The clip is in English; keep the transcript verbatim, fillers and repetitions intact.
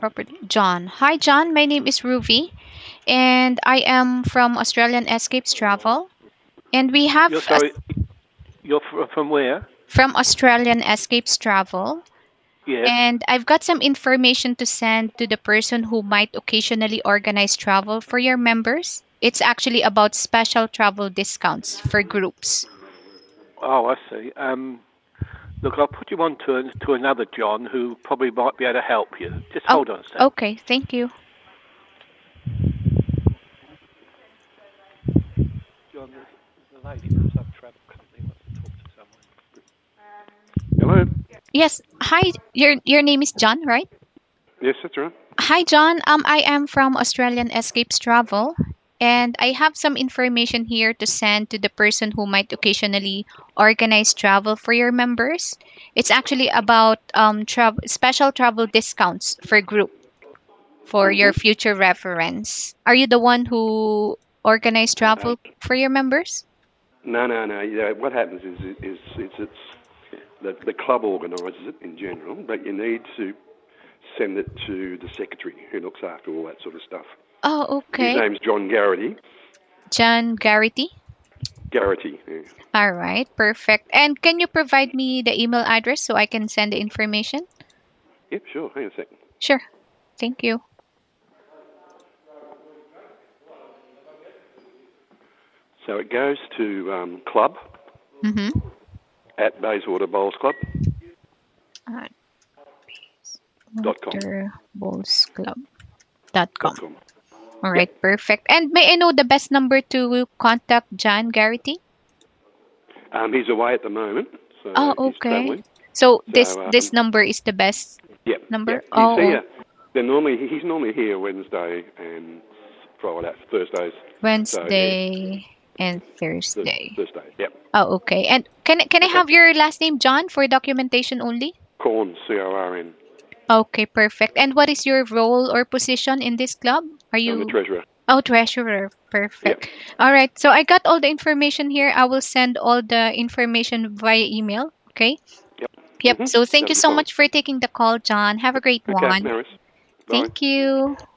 property. John. Hi, John. My name is Ruby, and I am from Australian Escapes Travel. And we have You're a, sorry. You're fr- from where? from Australian Escapes Travel, Yes. and I've got some information to send to the person who might occasionally organize travel for your members. It's actually about special travel discounts for groups. Oh, I see. Um, look, I'll put you on to to another John who probably might be able to help you. Just Oh, hold on a sec. okay. Thank you. John, there's, there's a lady from some travel company who wants to talk to someone. Hello. Yes. Hi. Your your name is John, right? Yes, that's right. Hi, John. Um, I am from Australian Escapes Travel, and I have some information here to send to the person who might occasionally organize travel for your members. It's actually about um travel special travel discounts for group for your Mhm. future reference. Are you the one who organize No, travel for your members? no, no, no. Yeah, what happens is, is, is it's the the club organises it in general, but you need to send it to the secretary who looks after all that sort of stuff. Oh, His okay. name's John Garrity. John Garrity. Garrity. Yeah. All right, perfect. And can you provide me the email address so I can send the information? Yep, sure. Hang on a second. Sure. Thank you. So it goes to um, club Mm-hmm. at Bayswater Bowls Club At dot com. waterbowlsclub dot com. Dot com. All Yep. right, perfect. And may I know the best number to contact John Garrity? Um, he's away at the moment, Oh, so he's okay. travelling. So this So this um, number is the best yep, number? yep. He's Oh, oh, here. They're normally he's normally here Wednesday and Friday, Thursdays. So yeah, Wednesday and Thurs Thursday. Thursday. Yep. Oh, okay. And can I- can I Okay. have your last name, John, for documentation only? Corn, C O R N. Okay, perfect. And what is your role or position in this club? Are I'm the you treasurer. Oh, treasurer. Yep. Perfect. All right. So I got all the information here. I will send all the information via email. Okay. Yep. Yep. Mhm. So thank That'll you be so fine. much for taking the call, John. Have a great Okay, one. Maris. Bye. Thank you.